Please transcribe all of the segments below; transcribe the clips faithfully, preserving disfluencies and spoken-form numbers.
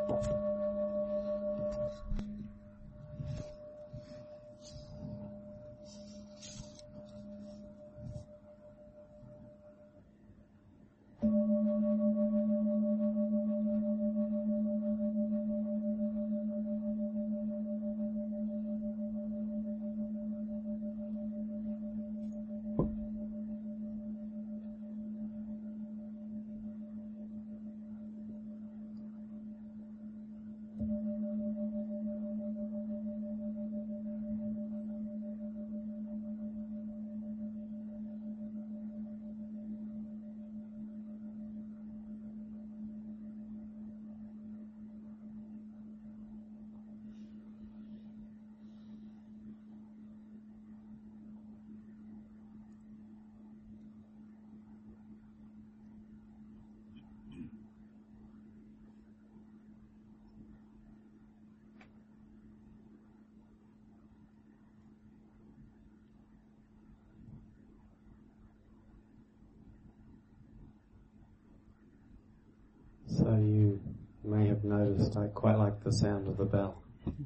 So you may have noticed I quite like the sound of the bell.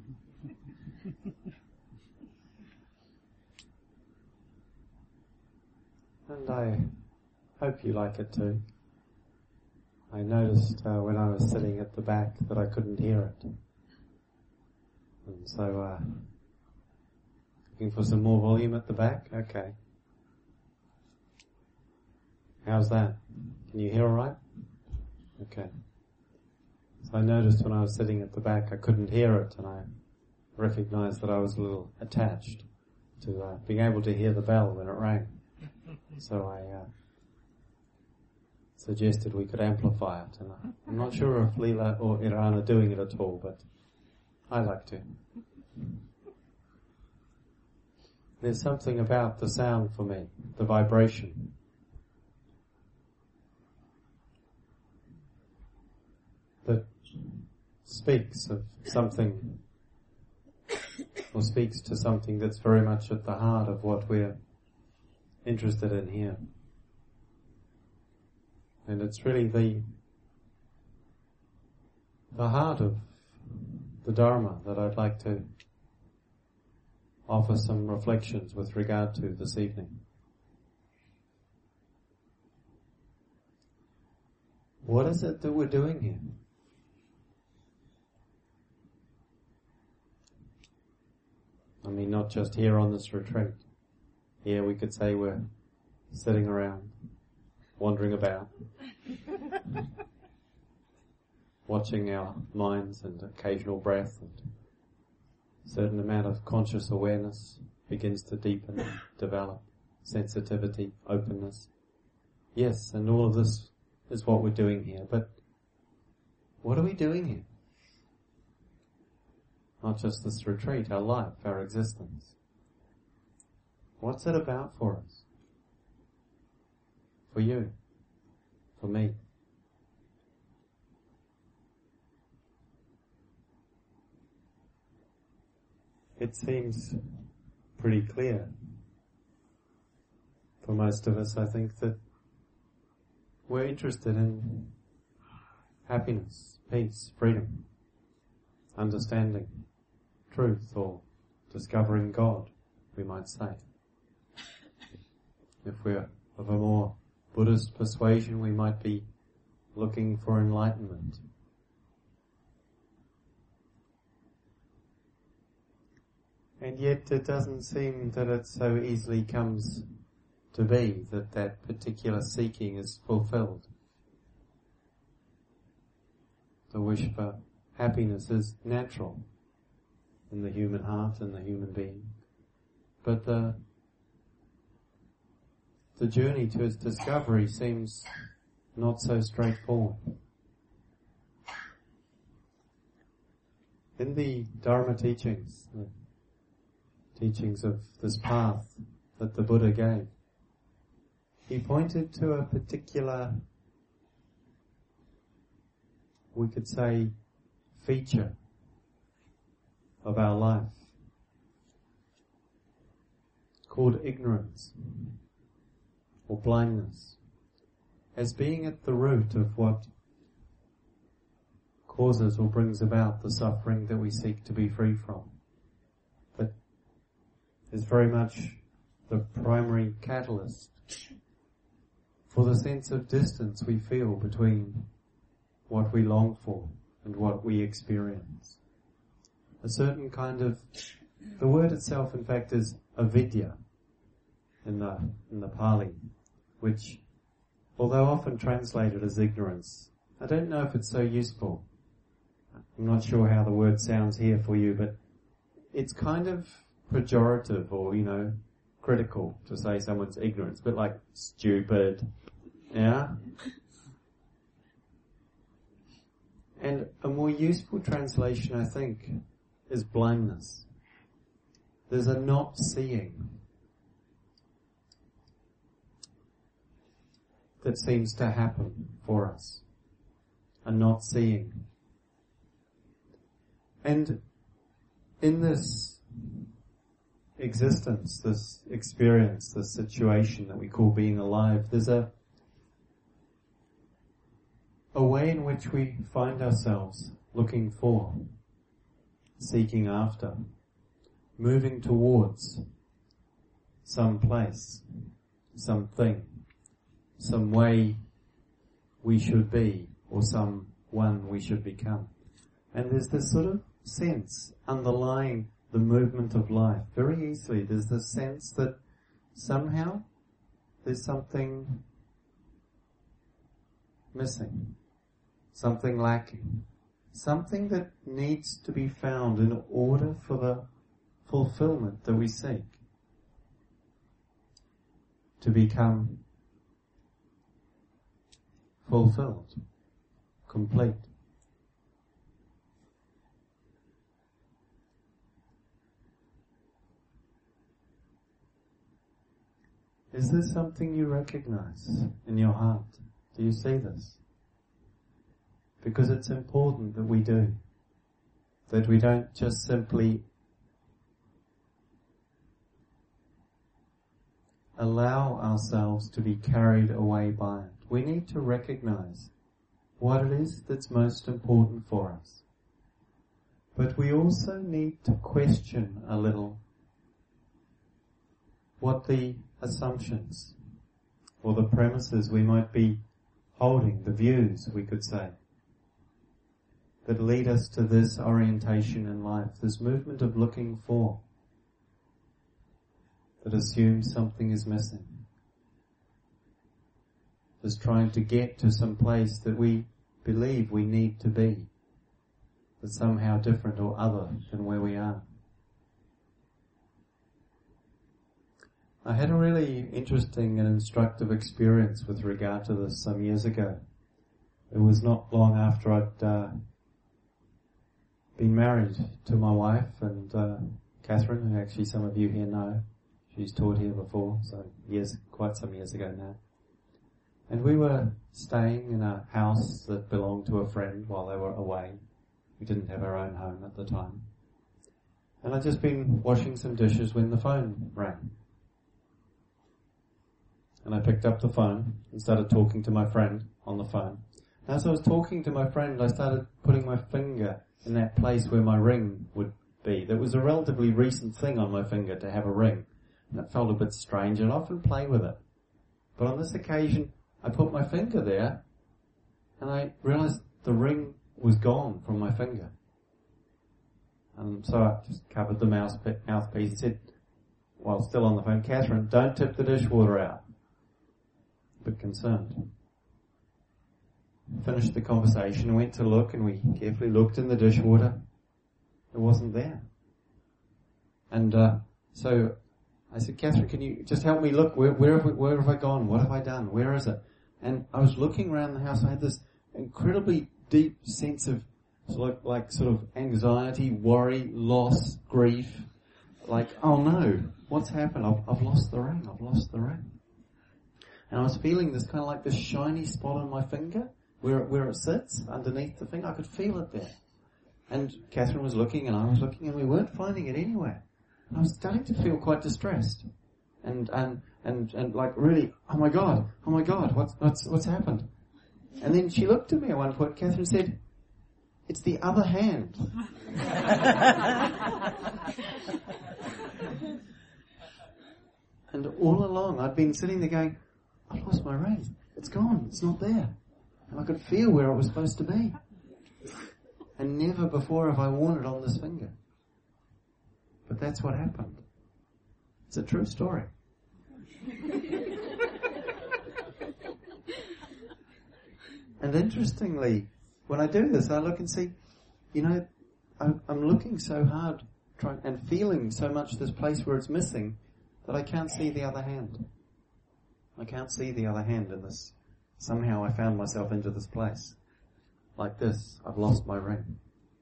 And I hope you like it too. I noticed uh, when I was sitting at the back that I couldn't hear it. And so, uh, looking for some more volume at the back? Okay. How's that? Can you hear all right? Okay. So I noticed when I was sitting at the back I couldn't hear it, and I recognized that I was a little attached to uh, being able to hear the bell when it rang. So I uh, suggested we could amplify it, and I, I'm not sure if Leela or Iran are doing it at all, but I like to. There's something about the sound for me, the vibration. That speaks of something, or speaks to something that's very much at the heart of what we're interested in here. And it's really the the heart of the Dharma that I'd like to offer some reflections with regard to this evening. What is it that we're doing here? I mean, not just here on this retreat. Here we could say we're sitting around, wandering about, watching our minds and occasional breath, and a certain amount of conscious awareness begins to deepen, develop, sensitivity, openness. Yes, and all of this is what we're doing here, but what are we doing here? Not just this retreat, our life, our existence. What's it about for us? For you? For me? It seems pretty clear for most of us, I think, that we're interested in happiness, peace, freedom, understanding, truth, or discovering God, we might say. If we're of a more Buddhist persuasion, we might be looking for enlightenment. And yet it doesn't seem that it so easily comes to be that that particular seeking is fulfilled. The wish for happiness is natural in the human heart and the human being. But the the journey to its discovery seems not so straightforward. In the Dharma teachings, the teachings of this path that the Buddha gave, he pointed to a particular, we could say, feature of our life called ignorance or blindness, as being at the root of what causes or brings about the suffering that we seek to be free from, but is very much the primary catalyst for the sense of distance we feel between what we long for and what we experience. A certain kind of, the word itself in fact is avidya in the, in the Pali, which, although often translated as ignorance, I don't know if it's so useful. I'm not sure how the word sounds here for you, but it's kind of pejorative or, you know, critical to say someone's ignorance, but like stupid, yeah? And a more useful translation, I think, is blindness. There's a not seeing that seems to happen for us. A not seeing. And in this existence, this experience, this situation that we call being alive, there's a a way in which we find ourselves looking for, seeking after, moving towards some place, something, some way we should be, or some one we should become. And there's this sort of sense underlying the movement of life. Very easily there's this sense that somehow there's something missing, something lacking, something that needs to be found in order for the fulfillment that we seek to become fulfilled, complete. Is this something you recognize in your heart? Do you see this? Because it's important that we do. That we don't just simply allow ourselves to be carried away by it. We need to recognize what it is that's most important for us. But we also need to question a little what the assumptions or the premises we might be holding, the views we could say, that lead us to this orientation in life, this movement of looking for, that assumes something is missing, is trying to get to some place that we believe we need to be, that's somehow different or other than where we are. I had a really interesting and instructive experience with regard to this some years ago. It was not long after I'd uh, been married to my wife and uh, Catherine, who actually some of you here know. She's taught here before, so years, quite some years ago now. And we were staying in a house that belonged to a friend while they were away. We didn't have our own home at the time. And I'd just been washing some dishes when the phone rang. And I picked up the phone and started talking to my friend on the phone. And as I was talking to my friend, I started putting my finger in that place where my ring would be. That was a relatively recent thing on my finger to have a ring. And it felt a bit strange, and I often play with it. But on this occasion, I put my finger there, and I realized the ring was gone from my finger. And so I just covered the mouthpiece and said, while still on the phone, Catherine, don't tip the dishwater out. A bit concerned. Finished the conversation and went to look, and we carefully looked in the dishwater. It wasn't there. And uh, so I said, Catherine, can you just help me look? Where, where, have we, where have I gone? What have I done? Where is it? And I was looking around the house. I had this incredibly deep sense of sort of like sort of anxiety, worry, loss, grief. Like, oh no, what's happened? I've, I've lost the ring. I've lost the ring. And I was feeling this kind of like this shiny spot on my finger where it, where it sits underneath the finger. I could feel it there. And Catherine was looking and I was looking and we weren't finding it anywhere. I was starting to feel quite distressed. And, and, and, and like really, oh my God, oh my God, what's, what's, what's happened? And then she looked at me at one point, Catherine said, it's the other hand. And all along I'd been sitting there going, I've lost my ring. It's gone. It's not there. And I could feel where it was supposed to be. And never before have I worn it on this finger. But that's what happened. It's a true story. And interestingly, when I do this, I look and see, you know, I'm, I'm looking so hard trying, and feeling so much this place where it's missing that I can't see the other hand. I can't see the other hand in this. Somehow I found myself into this place. Like this, I've lost my ring.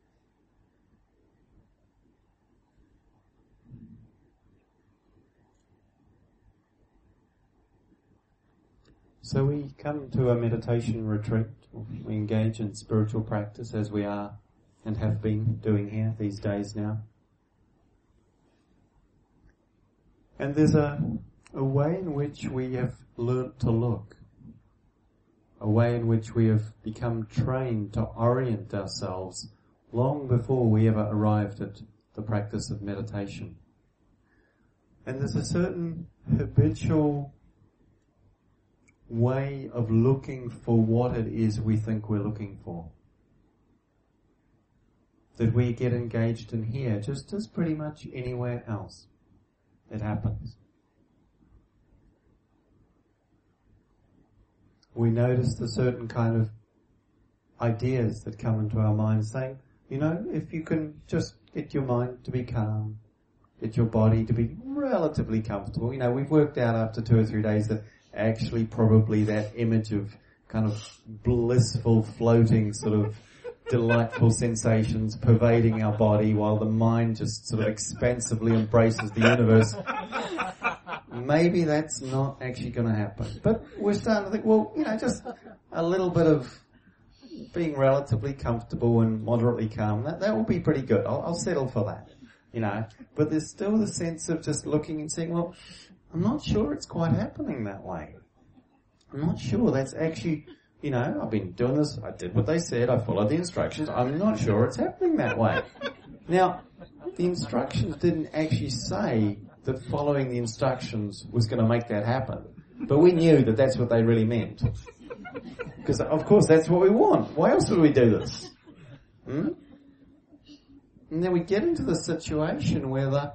So we come to a meditation retreat. We engage in spiritual practice as we are and have been doing here these days now. And there's a, a way in which we have learnt to look. A way in which we have become trained to orient ourselves long before we ever arrived at the practice of meditation. And there's a certain habitual way of looking for what it is we think we're looking for. That we get engaged in here just as pretty much anywhere else. It happens. We notice the certain kind of ideas that come into our minds saying, you know, if you can just get your mind to be calm, get your body to be relatively comfortable. You know, we've worked out after two or three days that actually probably that image of kind of blissful, floating, sort of delightful sensations pervading our body while the mind just sort of expansively embraces the universe. Maybe that's not actually going to happen. But we're starting to think, well, you know, just a little bit of being relatively comfortable and moderately calm, that, that will be pretty good. I'll, I'll settle for that, you know. But there's still the sense of just looking and saying, well, I'm not sure it's quite happening that way. I'm not sure that's actually, you know, I've been doing this, I did what they said, I followed the instructions, I'm not sure it's happening that way. Now, the instructions didn't actually say that following the instructions was going to make that happen. But we knew that that's what they really meant. Because, of course, that's what we want. Why else would we do this? Hmm? And then we get into the situation where the,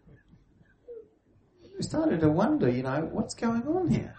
we started to wonder, you know, what's going on here?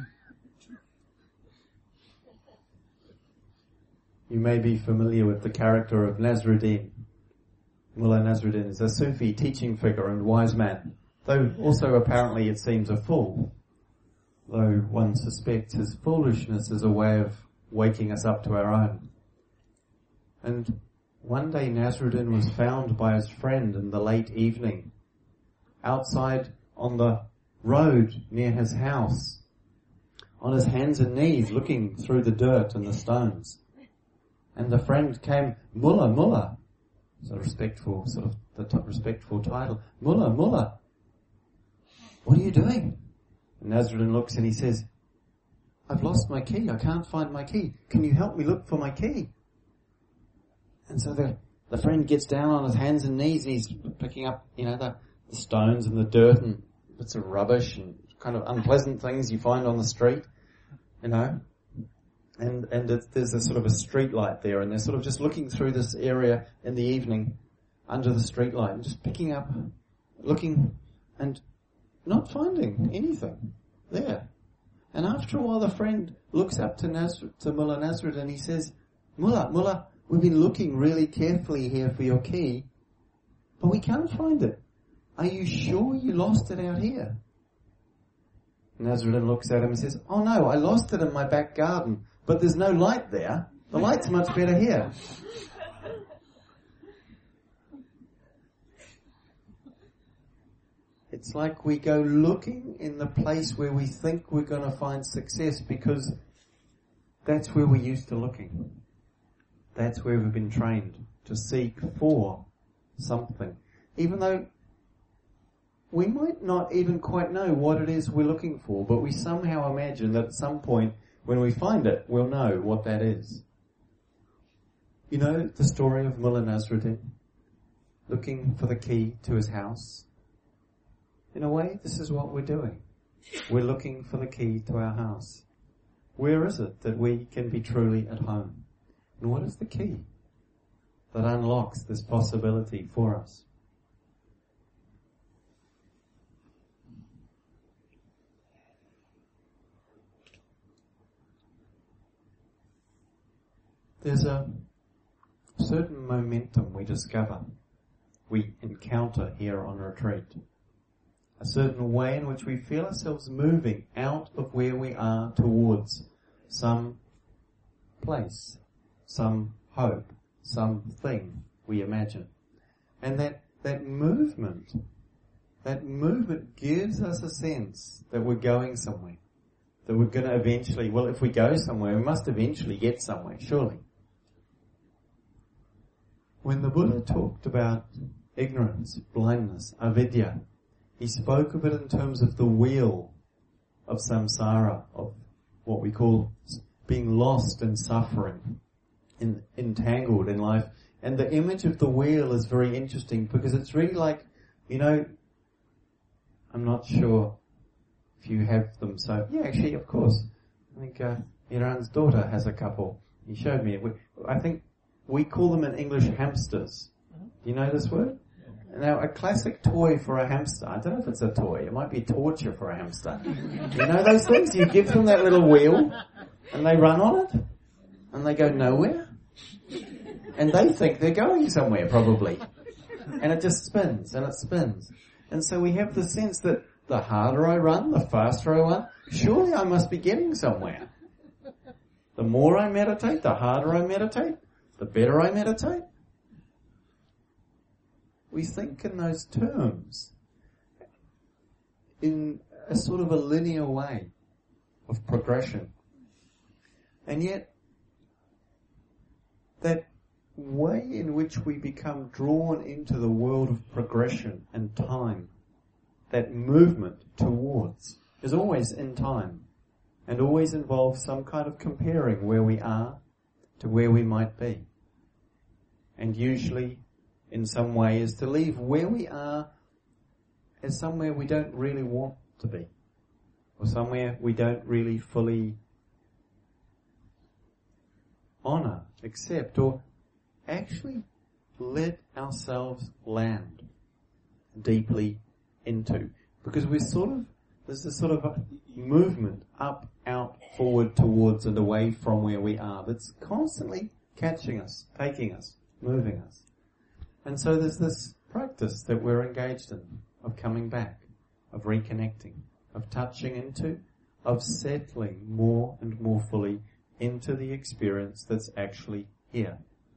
You may be familiar with the character of Nasruddin. Mullah Nasruddin is a Sufi teaching figure and wise man, though also apparently it seems a fool, though one suspects his foolishness is a way of waking us up to our own. And one day Nasruddin was found by his friend in the late evening, outside on the road near his house, on his hands and knees looking through the dirt and the stones. And the friend came, Mullah, Mullah, it's a respectful, sort of the t- respectful title, Mullah, Mullah, what are you doing? And Nasruddin looks and he says, I've lost my key, I can't find my key, can you help me look for my key? And so the, the friend gets down on his hands and knees and he's picking up, you know, the, the stones and the dirt and bits of rubbish and kind of unpleasant things you find on the street, you know. And and it's, there's a sort of a street light there, and they're sort of just looking through this area in the evening under the street light and just picking up, looking and not finding anything there. And after a while the friend looks up to, Nasr, to Mullah Nasruddin and he says, Mullah, Mullah, we've been looking really carefully here for your key, but we can't find it. Are you sure you lost it out here? Nasruddin looks at him and says, oh no, I lost it in my back garden, but there's no light there. The light's much better here. It's like we go looking in the place where we think we're going to find success because that's where we're used to looking. That's where we've been trained to seek for something. Even though we might not even quite know what it is we're looking for, but we somehow imagine that at some point when we find it, we'll know what that is. You know the story of Mullah Nasruddin looking for the key to his house? In a way, this is what we're doing. We're looking for the key to our house. Where is it that we can be truly at home? And what is the key that unlocks this possibility for us? There's a certain momentum we discover, we encounter here on retreat. A certain way in which we feel ourselves moving out of where we are towards some place, some hope, something we imagine. And that, that movement, that movement gives us a sense that we're going somewhere. That we're going to eventually, well, if we go somewhere, we must eventually get somewhere, surely. When the Buddha talked about ignorance, blindness, avidya, he spoke of it in terms of the wheel of samsara, of what we call being lost and suffering, in, entangled in life. And the image of the wheel is very interesting because it's really like, you know, I'm not sure if you have them. So, yeah, actually, of course. I think uh, Iran's daughter has a couple. He showed me it. We, I think we call them in English hamsters. Do you know this word? Now, a classic toy for a hamster, I don't know if it's a toy, it might be torture for a hamster. You know those things? You give them that little wheel, and they run on it, and they go nowhere, and they think they're going somewhere, probably. And it just spins, and it spins. And so we have the sense that the harder I run, the faster I run, surely I must be getting somewhere. The more I meditate, the harder I meditate, the better I meditate. We think in those terms, in a sort of a linear way of progression. And yet, that way in which we become drawn into the world of progression and time, that movement towards, is always in time and always involves some kind of comparing where we are to where we might be. And usually, in some way, is to leave where we are as somewhere we don't really want to be, or somewhere we don't really fully honor, accept, or actually let ourselves land deeply into. Because we're sort of, there's this sort of a movement up, out, forward, towards, and away from where we are that's constantly catching us, taking us, moving us. And so there's this practice that we're engaged in of coming back, of reconnecting, of touching into, of settling more and more fully into the experience that's actually here.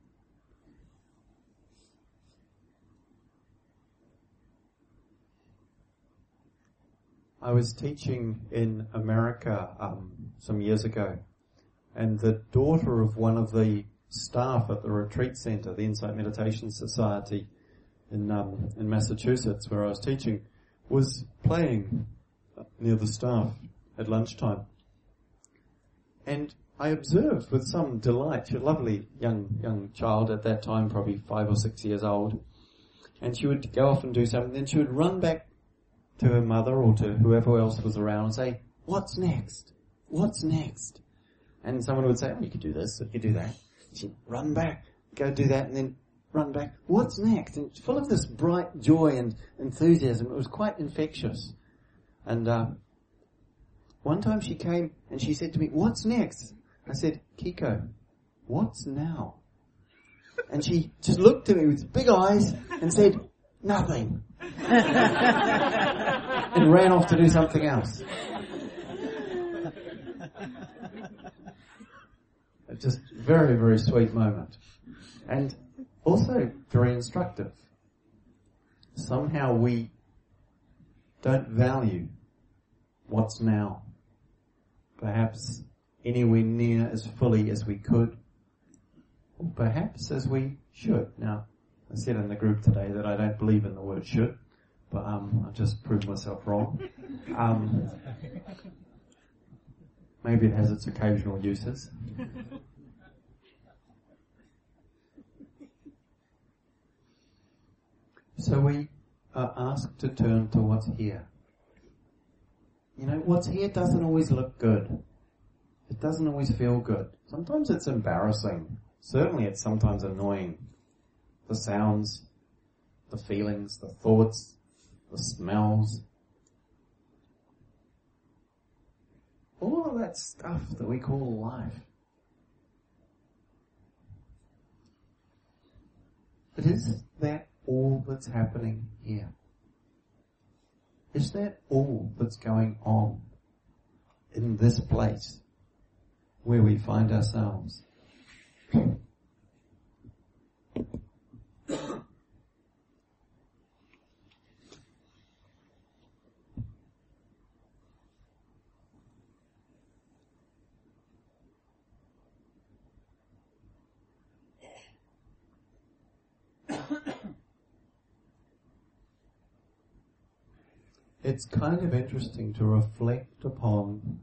I was teaching in America um, some years ago, and the daughter of one of the staff at the retreat center, the Insight Meditation Society in um, in Massachusetts, where I was teaching, was playing near the staff at lunchtime. And I observed with some delight, she was a lovely young young child at that time, probably five or six years old, and she would go off and do something, then she would run back to her mother or to whoever else was around and say, "What's next? What's next?" And someone would say, "Oh, you could do this, you could do that." She'd run back, go do that, and then run back. What's next? And full of this bright joy and enthusiasm. It was quite infectious. And uh, one time she came and she said to me, "What's next?" I said, "Kiko, what's now?" And she just looked at me with big eyes and said, "Nothing." And ran off to do something else. Just very, very sweet moment. And also very instructive. Somehow we don't value what's now. Perhaps anywhere near as fully as we could. Or perhaps as we should. Now, I said in the group today that I don't believe in the word should. But um, I've just proved myself wrong. Um, maybe it has its occasional uses. So we are asked to turn to what's here. You know, what's here doesn't always look good. It doesn't always feel good. Sometimes it's embarrassing. Certainly it's sometimes annoying. The sounds, the feelings, the thoughts, the smells. All of that stuff that we call life. But is that all that's happening here? Is that all that's going on in this place where we find ourselves? It's kind of interesting to reflect upon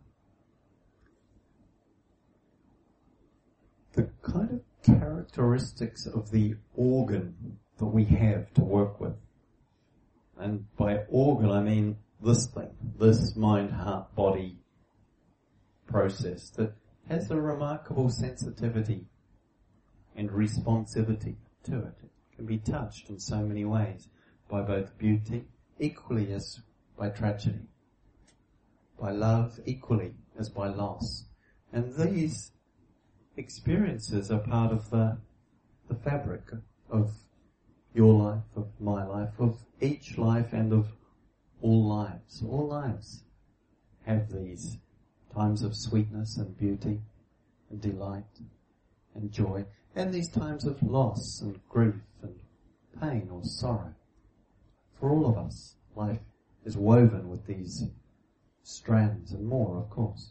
the kind of characteristics of the organ that we have to work with. And by organ I mean this thing, this mind, heart, body process that has a remarkable sensitivity and responsivity to it. It can be touched in so many ways by both beauty equally as by tragedy, by love equally as by loss. And these experiences are part of the, the fabric of your life, of my life, of each life and of all lives. All lives have these times of sweetness and beauty and delight and joy, and these times of loss and grief and pain or sorrow. For all of us, life is woven with these strands and more, of course.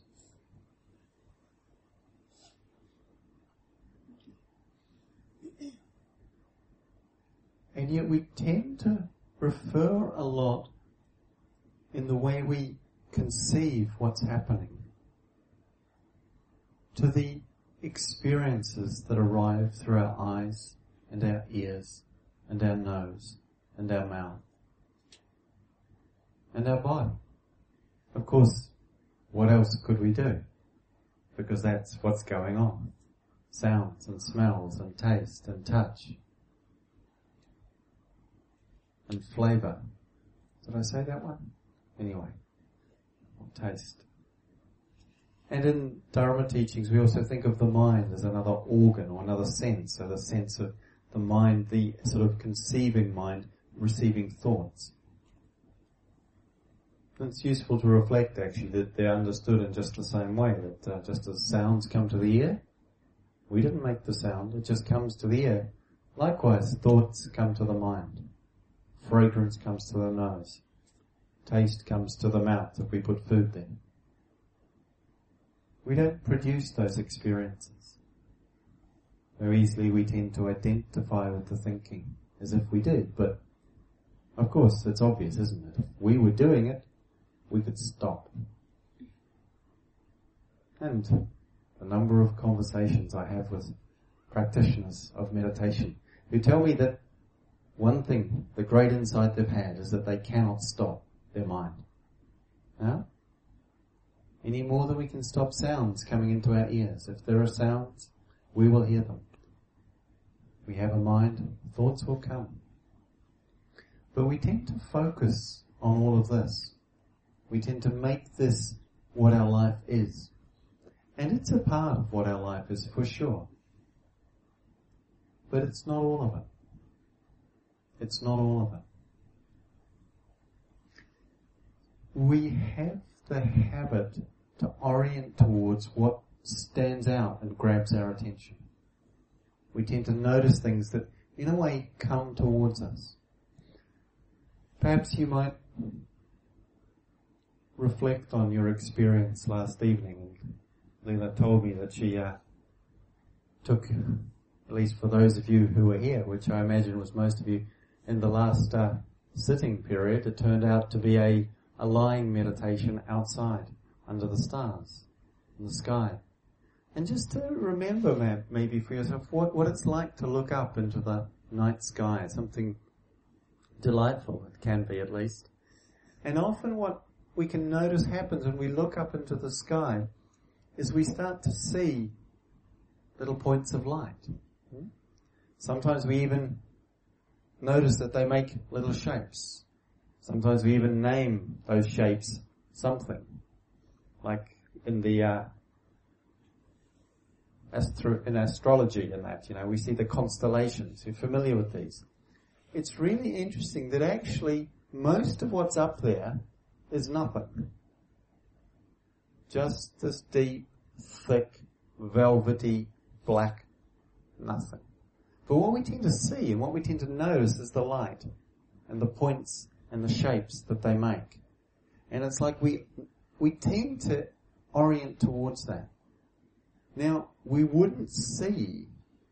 And yet we tend to refer a lot in the way we conceive what's happening to the experiences that arrive through our eyes and our ears and our nose and our mouth and our body. Of course, what else could we do? Because that's what's going on. Sounds and smells and taste and touch and flavour. Did I say that one? Anyway, or taste. And in Dharma teachings we also think of the mind as another organ or another sense, so the sense of the mind, the sort of conceiving mind, receiving thoughts. It's useful to reflect actually that they're understood in just the same way, that uh, just as sounds come to the ear, we didn't make the sound, it just comes to the ear. Likewise, thoughts come to the mind. Fragrance comes to the nose. Taste comes to the mouth if we put food there. We don't produce those experiences. Very easily we tend to identify with the thinking as if we did, but of course it's obvious, isn't it? If we were doing it, we could stop. And the number of conversations I have with practitioners of meditation who tell me that one thing, the great insight they've had is that they cannot stop their mind. Now, any more than we can stop sounds coming into our ears. If there are sounds, we will hear them. We have a mind, thoughts will come. But we tend to focus on all of this. We tend to make this what our life is. And it's a part of what our life is for sure. But it's not all of it. It's not all of it. We have the habit to orient towards what stands out and grabs our attention. We tend to notice things that, in a way, come towards us. Perhaps you might reflect on your experience last evening. Leela told me that she uh, took, at least for those of you who were here, which I imagine was most of you, in the last uh, sitting period, it turned out to be a, a lying meditation outside, under the stars, in the sky. And just to remember, maybe for yourself, what, what it's like to look up into the night sky, something delightful. It can be, at least. And often what we can notice happens when we look up into the sky is we start to see little points of light. Sometimes we even notice that they make little shapes. Sometimes we even name those shapes something. Like in the uh, astro- in astrology and that, you know, we see the constellations. You're familiar with these. It's really interesting that actually most of what's up there is nothing. Just this deep, thick, velvety, black nothing. But what we tend to see and what we tend to notice is the light and the points and the shapes that they make. And it's like we we tend to orient towards that. Now, we wouldn't see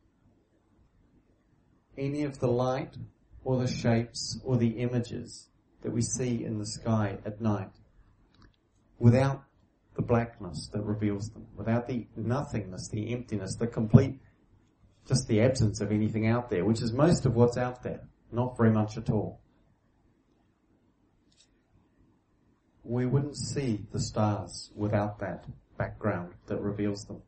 any of the light or the shapes or the images that we see in the sky at night without the blackness that reveals them, without the nothingness, the emptiness, the complete, just the absence of anything out there, which is most of what's out there, not very much at all. We wouldn't see the stars without that background that reveals them.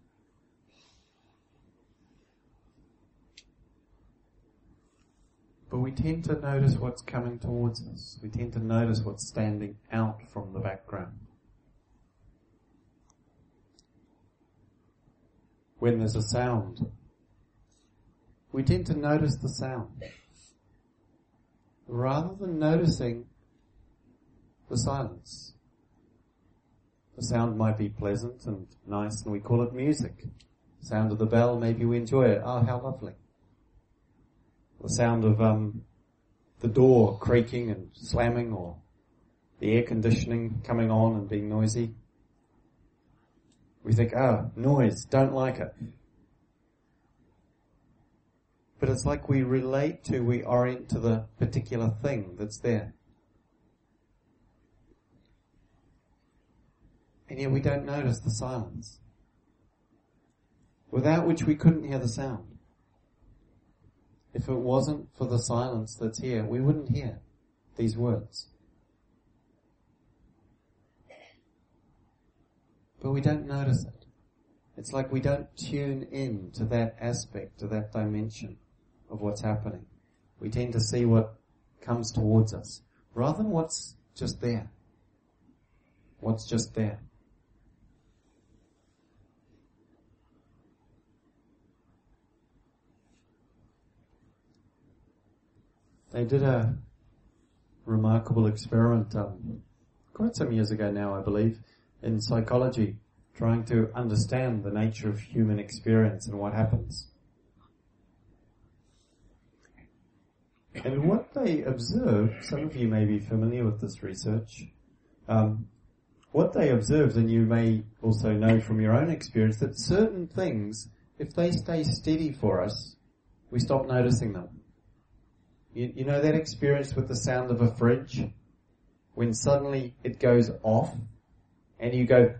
But we tend to notice what's coming towards us. We tend to notice what's standing out from the background. When there's a sound, we tend to notice the sound rather than noticing the silence. The sound might be pleasant and nice and we call it music. The sound of the bell, maybe we enjoy it. Oh, how lovely. The sound of um, the door creaking and slamming, or the air conditioning coming on and being noisy. We think, oh, noise, don't like it. But it's like we relate to, we orient to the particular thing that's there. And yet we don't notice the silence, without which we couldn't hear the sound. If it wasn't for the silence that's here, we wouldn't hear these words. But we don't notice it. It's like we don't tune in to that aspect, to that dimension of what's happening. We tend to see what comes towards us, rather than what's just there. What's just there. They did a remarkable experiment um, quite some years ago now, I believe, in psychology, trying to understand the nature of human experience and what happens. And what they observed, some of you may be familiar with this research, um, what they observed, and you may also know from your own experience, that certain things, if they stay steady for us, we stop noticing them. You, you know that experience with the sound of a fridge? When suddenly it goes off and you go,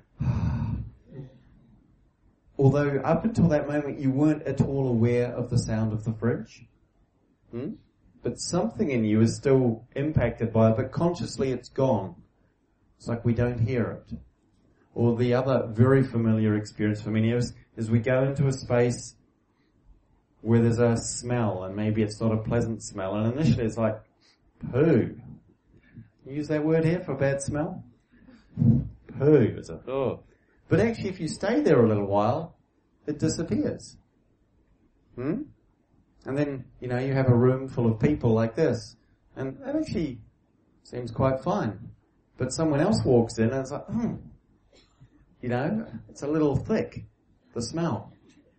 although up until that moment you weren't at all aware of the sound of the fridge. Hmm? But something in you is still impacted by it, but consciously it's gone. It's like we don't hear it. Or the other very familiar experience for many of us is we go into a space where there's a smell, and maybe it's not a pleasant smell, and initially it's like, poo. You use that word here for bad smell? Poo. It's a, oh. But actually if you stay there a little while, it disappears. Hmm? And then, you know, you have a room full of people like this, and that actually seems quite fine. But someone else walks in and it's like, hmm, you know, it's a little thick, the smell.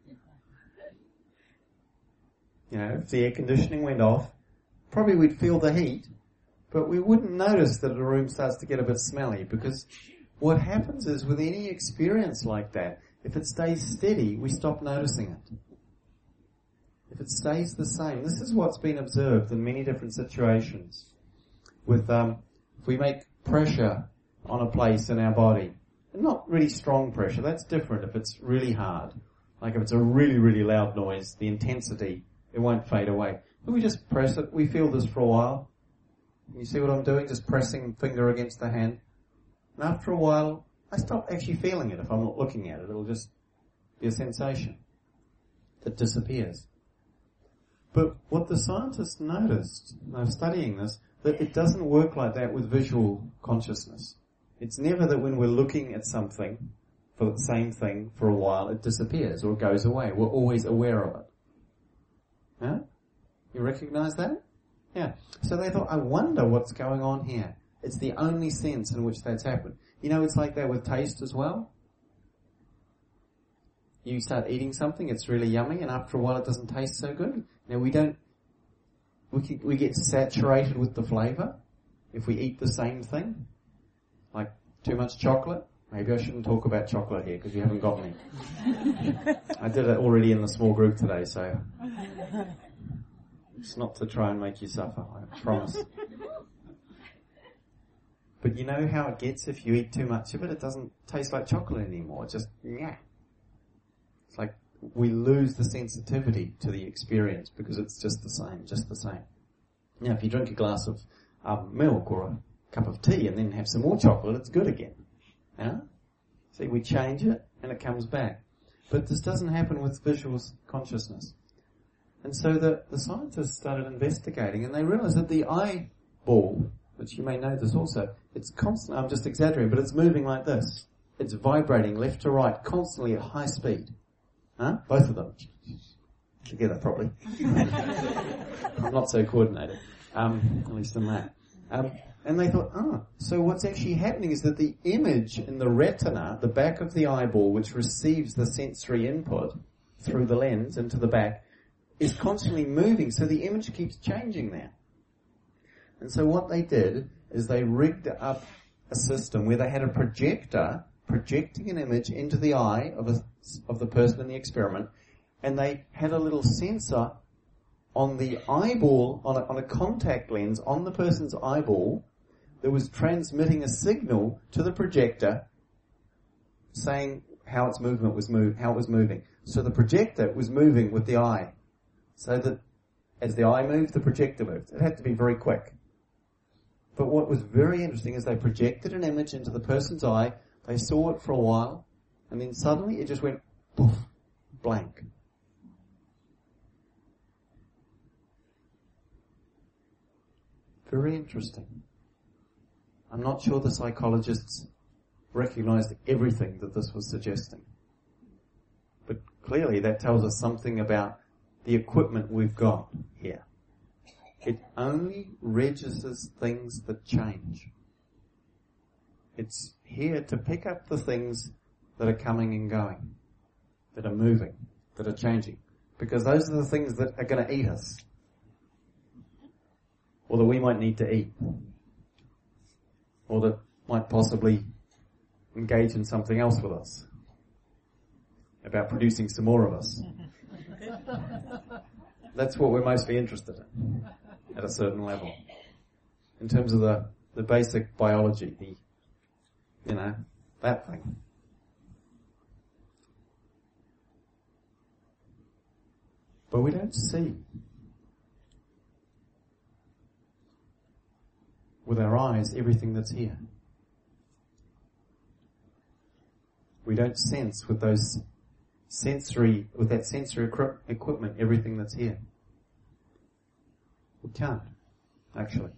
You know, if the air conditioning went off, probably we'd feel the heat, but we wouldn't notice that the room starts to get a bit smelly, because what happens is with any experience like that, if it stays steady, we stop noticing it. If it stays the same, this is what's been observed in many different situations. With, um, if we make pressure on a place in our body, and not really strong pressure, that's different if it's really hard. Like if it's a really, really loud noise, the intensity, it won't fade away. But we just press it, we feel this for a while, You see what I'm doing? Just pressing finger against the hand. And after a while, I stop actually feeling it if I'm not looking at it. It'll just be a sensation that disappears. But what the scientists noticed, they're studying this, that it doesn't work like that with visual consciousness. It's never that when we're looking at something, for the same thing for a while, it disappears or goes away. We're always aware of it. Huh? You recognize that? Yeah. So they thought, I wonder what's going on here. It's the only sense in which that's happened. You know, it's like that with taste as well. You start eating something, it's really yummy, and after a while it doesn't taste so good. Now we don't, we can, we get saturated with the flavour if we eat the same thing. Like too much chocolate. Maybe I shouldn't talk about chocolate here because you haven't got me. I did it already in the small group today, so it's not to try and make you suffer, I promise. But you know how it gets if you eat too much of it? It doesn't taste like chocolate anymore. It just, yeah. It's like we lose the sensitivity to the experience because it's just the same, just the same. Now, if you drink a glass of um, milk or a cup of tea and then have some more chocolate, it's good again. Yeah? See, we change it and it comes back. But this doesn't happen with visual consciousness. And so the, the scientists started investigating and they realized that the eyeball, which you may know this also, it's constant, I'm just exaggerating, but it's moving like this. It's vibrating left to right constantly at high speed. Huh? Both of them. Together probably. I'm not so coordinated. Um, at least in that. Um, and they thought, oh, so what's actually happening is that the image in the retina, the back of the eyeball, which receives the sensory input through the lens into the back, is constantly moving, so the image keeps changing there. And so what they did is they rigged up a system where they had a projector projecting an image into the eye of a, of the person in the experiment, and they had a little sensor on the eyeball, on a, on a contact lens on the person's eyeball that was transmitting a signal to the projector saying how its movement was move, how it was moving. So the projector was moving with the eye, so that as the eye moved, the projector moved. It had to be very quick. But what was very interesting is they projected an image into the person's eye, they saw it for a while, and then suddenly it just went poof, blank. Very interesting. I'm not sure the psychologists recognized everything that this was suggesting. But clearly that tells us something about the equipment we've got here. It only registers things that change. It's here to pick up the things that are coming and going, that are moving, that are changing. Because those are the things that are going to eat us. Or that we might need to eat. Or that might possibly engage in something else with us. About producing some more of us. That's what we're mostly interested in. At a certain level. In terms of the, the basic biology, the, you know, that thing. But we don't see with our eyes everything that's here. We don't sense with those sensory, with that sensory equi- equipment everything that's here. We can't, actually.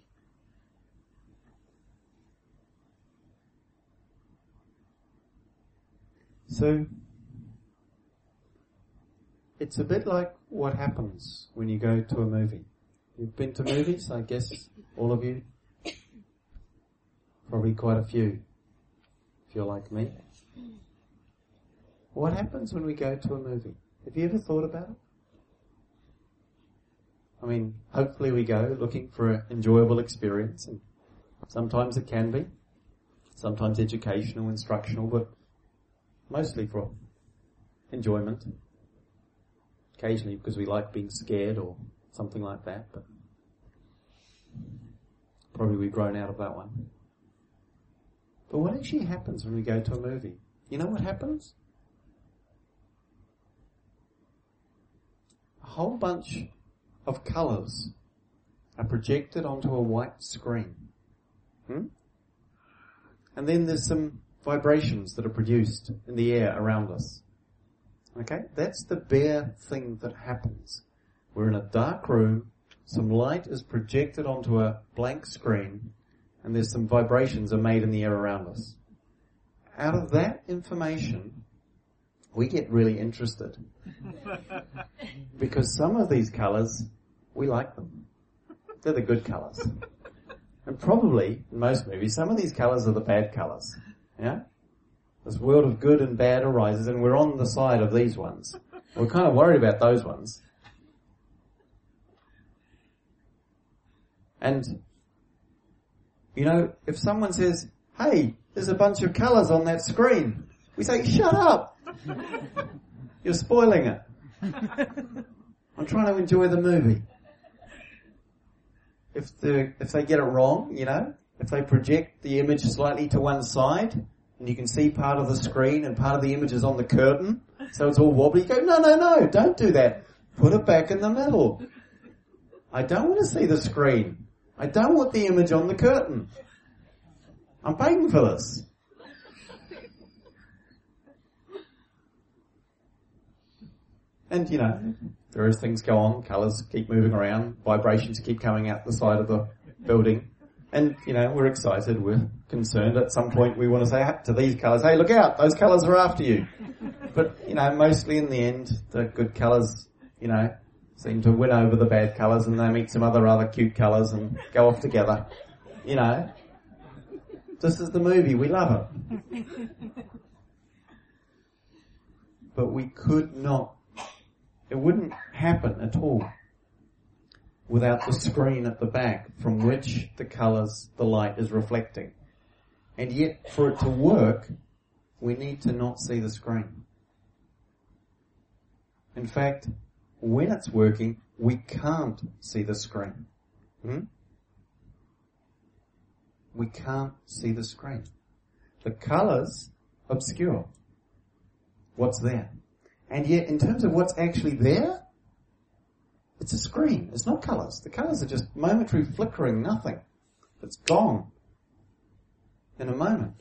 So, it's a bit like what happens when you go to a movie. You've been to movies, I guess, all of you? Probably quite a few, if you're like me. What happens when we go to a movie? Have you ever thought about it? I mean, hopefully we go looking for an enjoyable experience, and sometimes it can be, sometimes educational, instructional, but mostly for enjoyment. Occasionally because we like being scared or something like that, but probably we've grown out of that one. But what actually happens when we go to a movie? You know what happens? A whole bunch of colours are projected onto a white screen. Hmm? And then there's some vibrations that are produced in the air around us. Okay? That's the bare thing that happens. We're in a dark room, some light is projected onto a blank screen, and there's some vibrations are made in the air around us. Out of that information, we get really interested. Because some of these colours, we like them. They're the good colours. And probably, in most movies, some of these colours are the bad colours. Yeah? This world of good and bad arises, and we're on the side of these ones. We're kind of worried about those ones. And, you know, if someone says, hey, there's a bunch of colours on that screen, we say, shut up! You're spoiling it. I'm trying to enjoy the movie. If the if they get it wrong, you know, if they project the image slightly to one side, and you can see part of the screen and part of the image is on the curtain, so it's all wobbly, you go, no, no, no, don't do that. Put it back in the middle. I don't want to see the screen. I don't want the image on the curtain. I'm paying for this. And, you know, various things go on, colours keep moving around, vibrations keep coming out the side of the building. And, you know, we're excited, we're concerned. At some point we want to say to these colours, hey, look out, those colours are after you. But, you know, mostly in the end, the good colours, you know, seem to win over the bad colours, and they meet some other rather cute colours and go off together. You know, this is the movie, we love it. But we could not, it wouldn't happen at all without the screen at the back from which the colours, the light is reflecting. And yet, for it to work, we need to not see the screen. In fact, when it's working, we can't see the screen. Hmm? We can't see the screen. The colours obscure what's there. And yet, in terms of what's actually there, it's a screen. It's not colours. The colours are just momentary flickering, nothing. It's gone in a moment.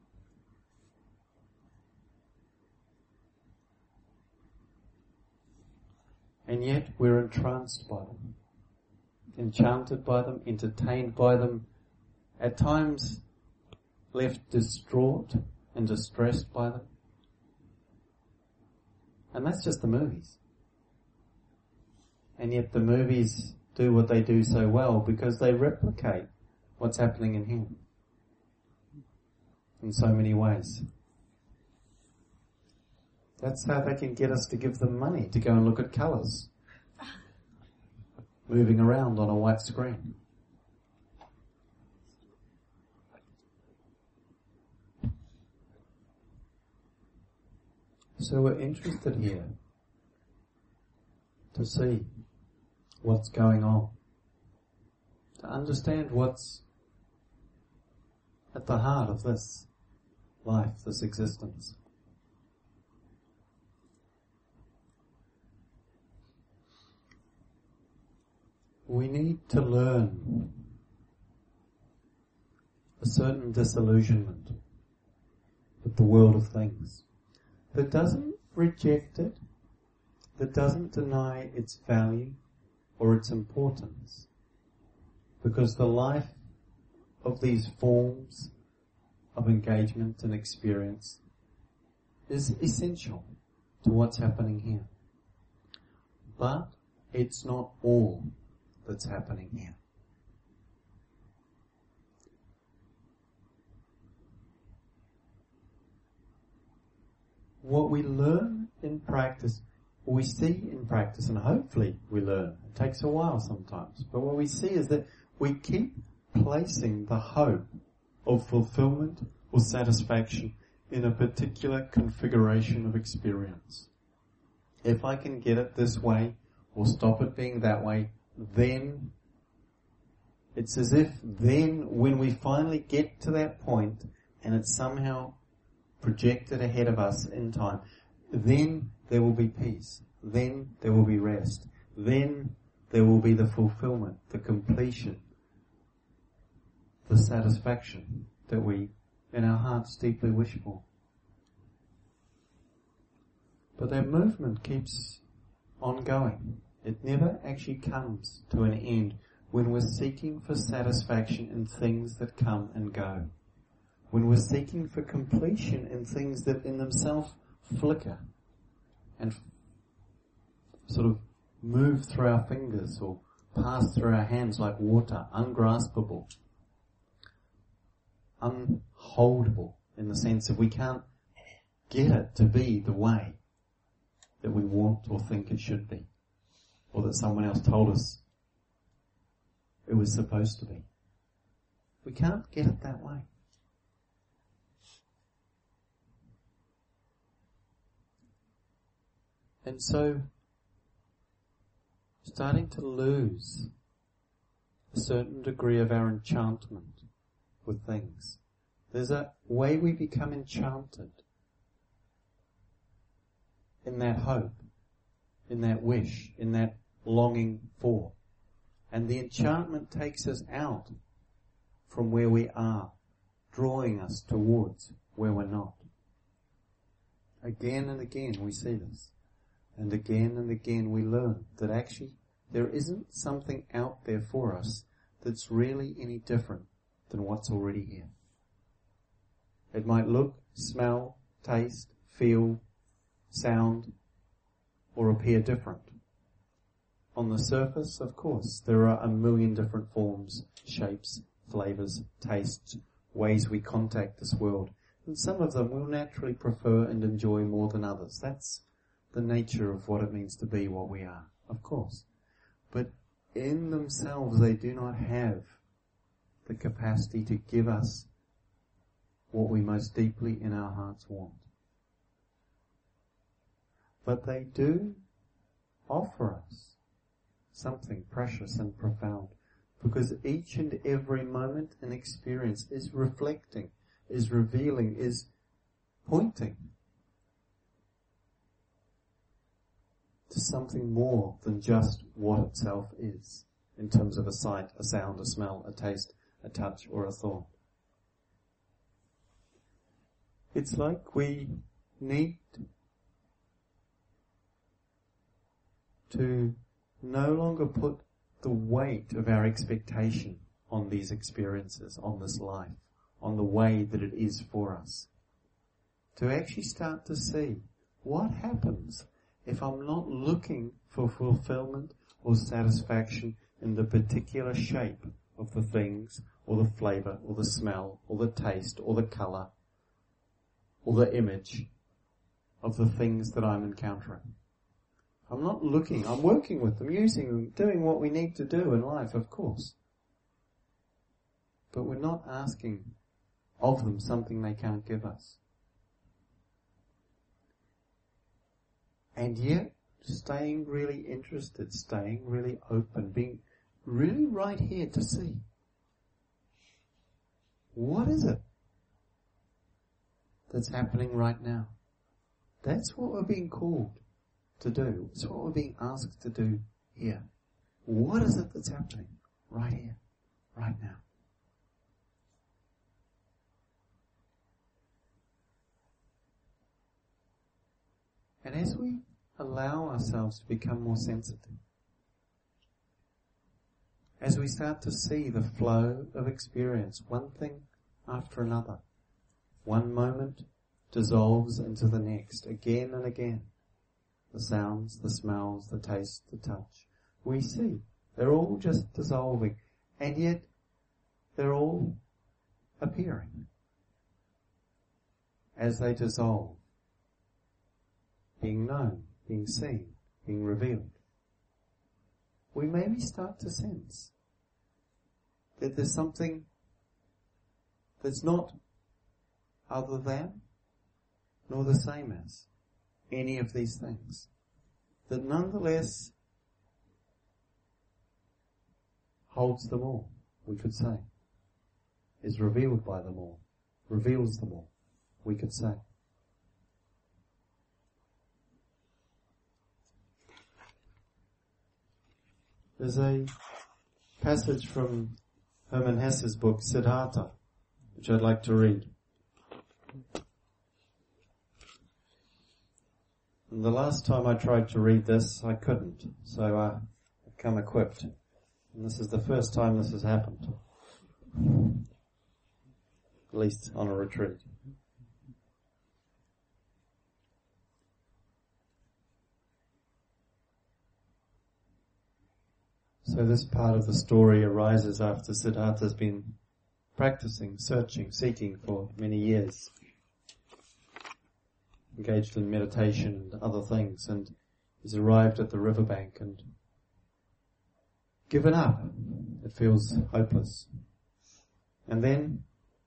And yet we're entranced by them, enchanted by them, entertained by them, at times left distraught and distressed by them. And that's just the movies. And yet the movies do what they do so well because they replicate what's happening in here in so many ways. That's how they can get us to give them money to go and look at colours moving around on a white screen. So we're interested here to see what's going on, to understand what's at the heart of this life, this existence. We need to learn a certain disillusionment with the world of things that doesn't reject it, that doesn't deny its value or its importance, because the life of these forms of engagement and experience is essential to what's happening here. But it's not all that's happening here. What we learn in practice, what we see in practice, and hopefully we learn, it takes a while sometimes, but what we see is that we keep placing the hope of fulfillment or satisfaction in a particular configuration of experience. If I can get it this way, or stop it being that way, then it's as if then when we finally get to that point and it's somehow projected ahead of us in time, then there will be peace, then there will be rest, then there will be the fulfillment, the completion, the satisfaction that we in our hearts deeply wish for. But that movement keeps ongoing. It never actually comes to an end when we're seeking for satisfaction in things that come and go. When we're seeking for completion in things that in themselves flicker and f- sort of move through our fingers or pass through our hands like water, ungraspable, unholdable in the sense that we can't get it to be the way that we want or think it should be, or that someone else told us it was supposed to be. We can't get it that way. And so, starting to lose a certain degree of our enchantment with things. There's a way we become enchanted in that hope, in that wish, in that longing for. And the enchantment takes us out from where we are, drawing us towards where we're not. Again and again we see this. And again and again we learn that actually there isn't something out there for us that's really any different than what's already here. It might look, smell, taste, feel, sound, or appear different. On the surface, of course, there are a million different forms, shapes, flavors, tastes, ways we contact this world. And some of them we'll naturally prefer and enjoy more than others. That's the nature of what it means to be what we are, of course. But in themselves, they do not have the capacity to give us what we most deeply in our hearts want. But they do offer us something precious and profound, because each and every moment and experience is reflecting, is revealing, is pointing to something more than just what itself is, in terms of a sight, a sound, a smell, a taste, a touch, or a thought. It's like we need to no longer put the weight of our expectation on these experiences, on this life, on the way that it is for us. To actually start to see what happens if I'm not looking for fulfillment or satisfaction in the particular shape of the things, or the flavor, or the smell, or the taste, or the color, or the image of the things that I'm encountering. I'm not looking, I'm working with them, using them, doing what we need to do in life, of course. But we're not asking of them something they can't give us. And yet, staying really interested, staying really open, being really right here to see. What is it that's happening right now? That's what we're being called to do. It's what we're being asked to do here. What is it that's happening right here, right now? And as we allow ourselves to become more sensitive, as we start to see the flow of experience, one thing after another, one moment dissolves into the next, again and again. The sounds, the smells, the taste, the touch. We see they're all just dissolving, and yet they're all appearing. As they dissolve, being known, being seen, being revealed, we maybe start to sense that there's something that's not other than nor the same as any of these things, that nonetheless holds them all, we could say, is revealed by them all, reveals them all, we could say. There's a passage from Hermann Hesse's book, Siddhartha, which I'd like to read. And the last time I tried to read this, I couldn't, so uh, I've come equipped. And this is the first time this has happened. At least on a retreat. So this part of the story arises after Siddhartha's been practicing, searching, seeking for many years. Engaged in meditation and other things, and he's arrived at the riverbank and given up. It feels hopeless. And then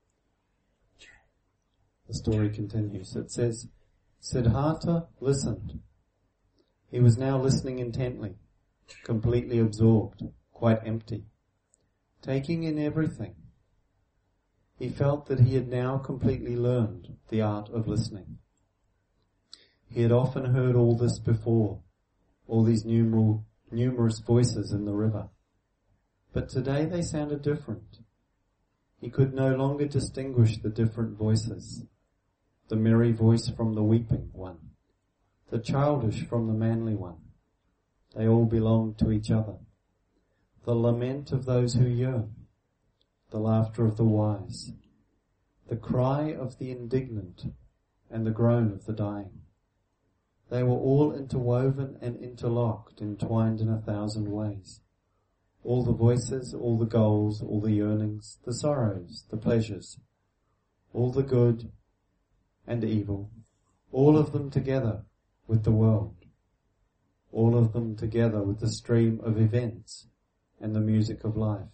the story continues. It says, Siddhartha listened. He was now listening intently, completely absorbed, quite empty, taking in everything. He felt that he had now completely learned the art of listening. He had often heard all this before, all these numeral, numerous voices in the river. But today they sounded different. He could no longer distinguish the different voices. The merry voice from the weeping one. The childish from the manly one. They all belonged to each other. The lament of those who yearn. The laughter of the wise. The cry of the indignant and the groan of the dying. They were all interwoven and interlocked, entwined in a thousand ways. All the voices, all the goals, all the yearnings, the sorrows, the pleasures, all the good and evil, all of them together with the world, all of them together with the stream of events and the music of life.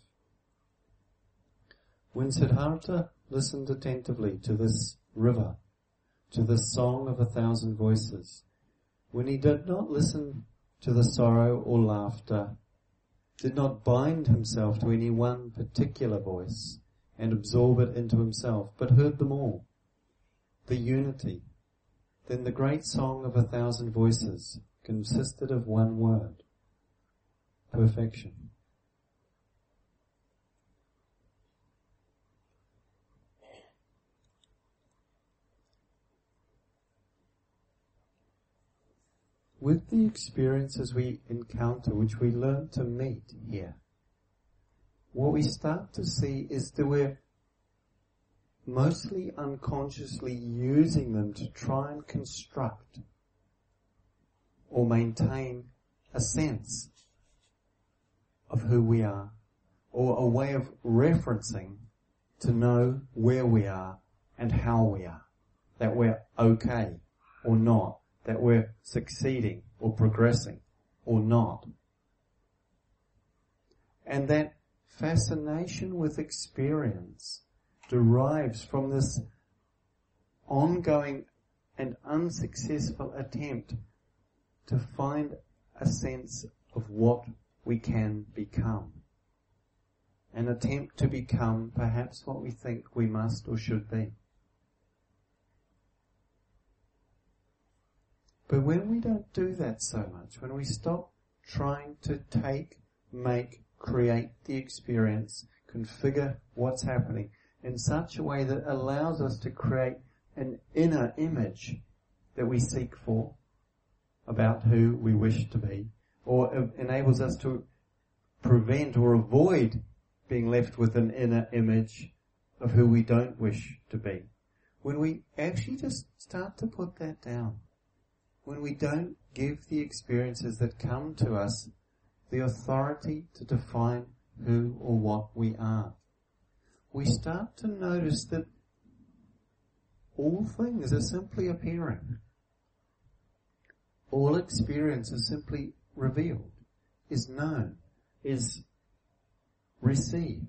When Siddhartha listened attentively to this river, to this song of a thousand voices, when he did not listen to the sorrow or laughter, did not bind himself to any one particular voice and absorb it into himself, but heard them all, the unity, then the great song of a thousand voices consisted of one word, perfection. With the experiences we encounter, which we learn to meet here, what we start to see is that we're mostly unconsciously using them to try and construct or maintain a sense of who we are, or a way of referencing to know where we are and how we are, that we're okay or not, that we're succeeding or progressing or not. And that fascination with experience derives from this ongoing and unsuccessful attempt to find a sense of what we can become. An attempt to become perhaps what we think we must or should be. But when we don't do that so much, when we stop trying to take, make, create the experience, configure what's happening in such a way that allows us to create an inner image that we seek for about who we wish to be, or enables us to prevent or avoid being left with an inner image of who we don't wish to be. When we actually just start to put that down, when we don't give the experiences that come to us the authority to define who or what we are, we start to notice that all things are simply appearing. All experience is simply revealed, is known, is received.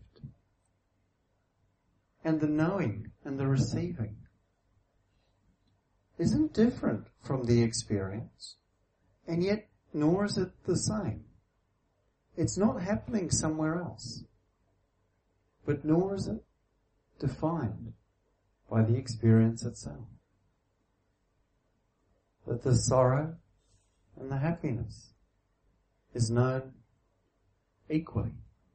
And the knowing and the receiving isn't different from the experience, and yet nor is it the same. It's not happening somewhere else, but nor is it defined by the experience itself. That the sorrow and the happiness is known equally.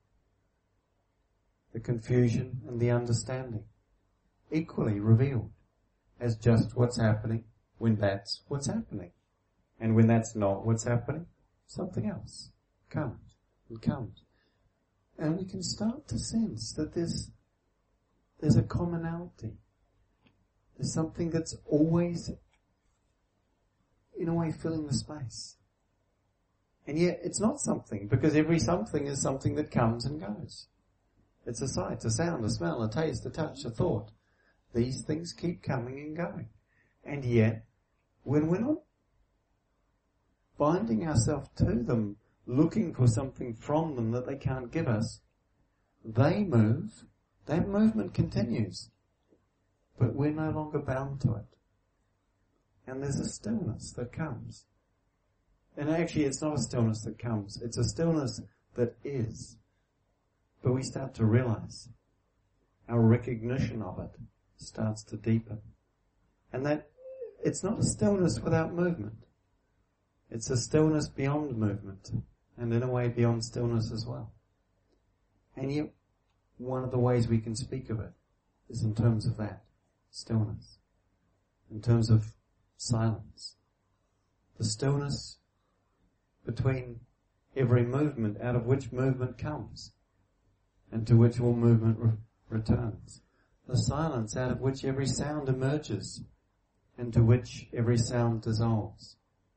The confusion and the understanding equally revealed as just what's happening when that's what's happening. And when that's not what's happening, something else comes and comes. And we can start to sense that there's, there's a commonality. There's something that's always, in a way, filling the space. And yet it's not something, because every something is something that comes and goes. It's a sight, a sound, a smell, a taste, a touch, a thought. These things keep coming and going. And yet, when we're not binding ourselves to them, looking for something from them that they can't give us, they move, that movement continues. But we're no longer bound to it. And there's a stillness that comes. And actually it's not a stillness that comes, it's a stillness that is. But we start to realize our recognition of it starts to deepen. And that it's not a stillness without movement. It's a stillness beyond movement, and in a way beyond stillness as well. And yet, one of the ways we can speak of it is in terms of that, stillness. In terms of silence. The stillness between every movement, out of which movement comes, and to which all movement re- returns. The silence out of which every sound emerges, and to which every sound dissolves.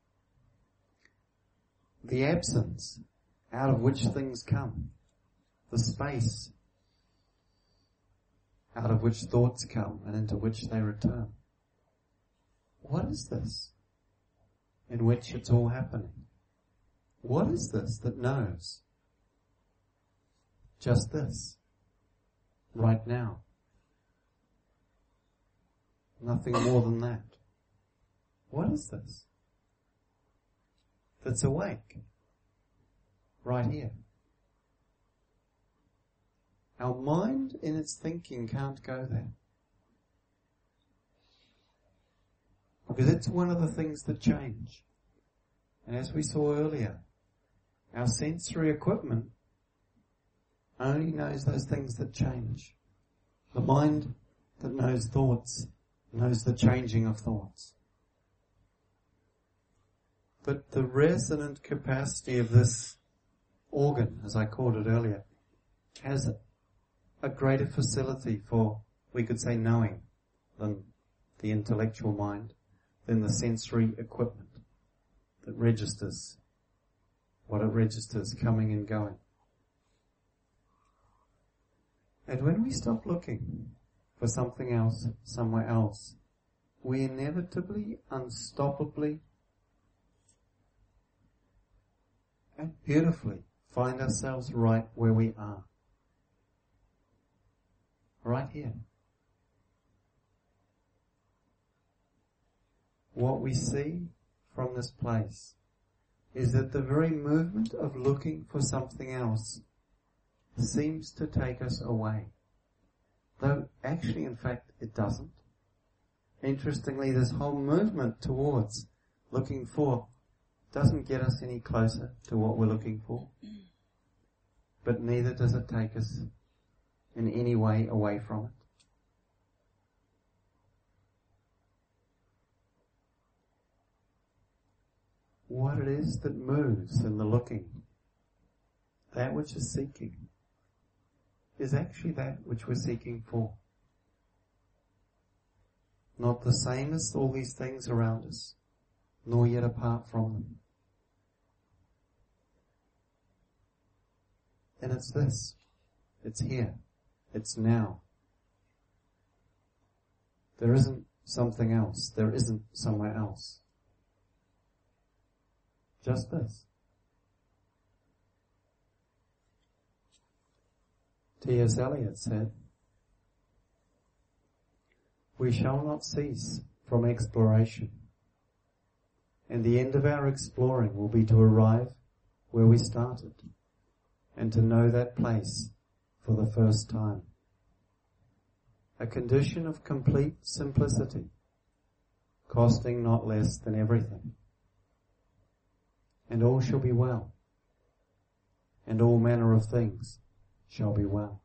The absence out of which things come. The space out of which thoughts come and into which they return. What is this in which it's all happening? What is this that knows just this right now? Nothing more than that. What is this that's awake right here? Our mind in its thinking can't go there. Because it's one of the things that change. And as we saw earlier, our sensory equipment only knows those things that change. The mind that knows thoughts knows the changing of thoughts. But the resonant capacity of this organ, as I called it earlier, has a greater facility for, we could say, knowing than the intellectual mind, than the sensory equipment that registers what it registers coming and going. And when we stop looking for something else, somewhere else, we inevitably, unstoppably, and beautifully find ourselves right where we are. Right here. What we see from this place is that the very movement of looking for something else seems to take us away. Though actually, in fact, it doesn't. Interestingly, this whole movement towards looking for doesn't get us any closer to what we're looking for. But neither does it take us in any way away from it. What it is that moves in the looking, that which is seeking, is actually that which we're seeking for. Not the same as all these things around us, nor yet apart from them. And it's this. It's here. It's now. There isn't something else. There isn't somewhere else. Just this. T S Eliot said, "We shall not cease from exploration, and the end of our exploring will be to arrive where we started, and to know that place for the first time. A condition of complete simplicity, costing not less than everything. And all shall be well. and all manner of things shall be well.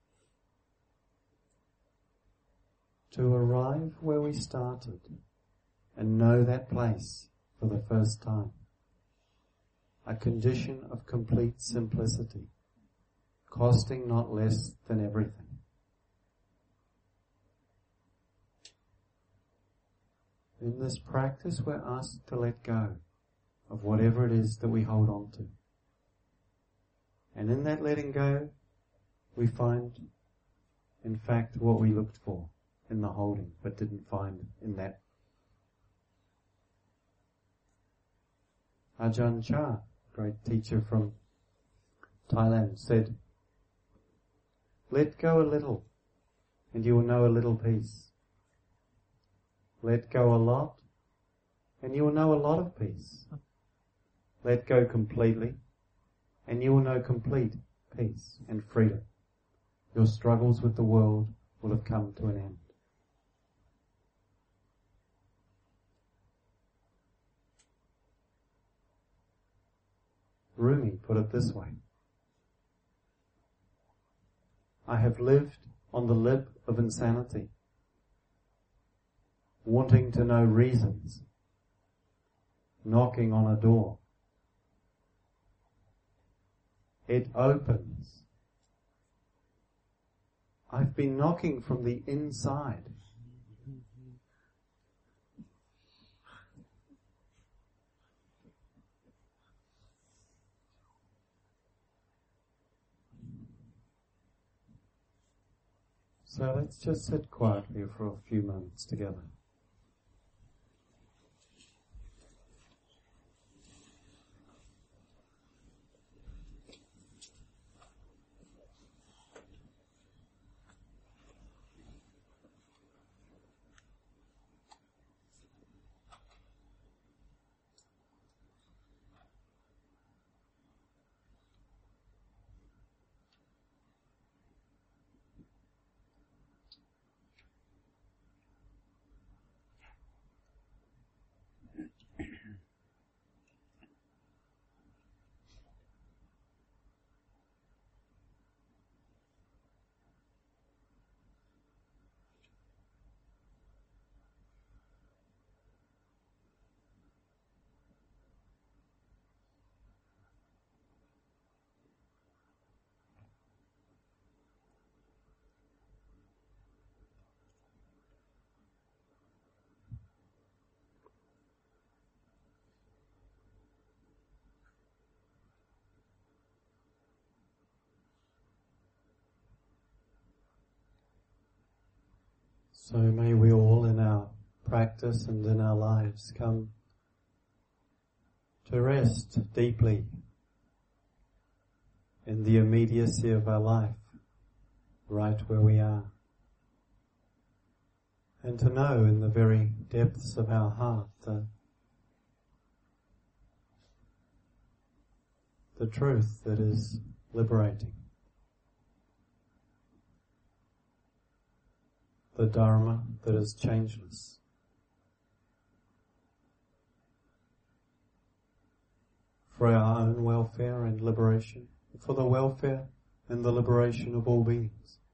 To arrive where we started and know that place for the first time, a condition of complete simplicity, costing not less than everything. In this practice, we're asked to let go of whatever it is that we hold on to. And in that letting go, we find, in fact, what we looked for in the holding, but didn't find in that. Ajahn Chah, great teacher from Thailand, said, "Let go a little, and you will know a little peace. Let go a lot, and you will know a lot of peace. Let go completely, and you will know complete peace and freedom. Your struggles with the world will have come to an end." Rumi put it this way: "I have lived on the lip of insanity, wanting to know reasons, knocking on a door. It opens. I've been knocking from the inside." So let's just sit quietly for a few moments together. So may we all in our practice and in our lives come to rest deeply in the immediacy of our life, right where we are, and to know in the very depths of our heart the, the truth that is liberating, the Dharma that is changeless. For our own welfare and liberation, for the welfare and the liberation of all beings.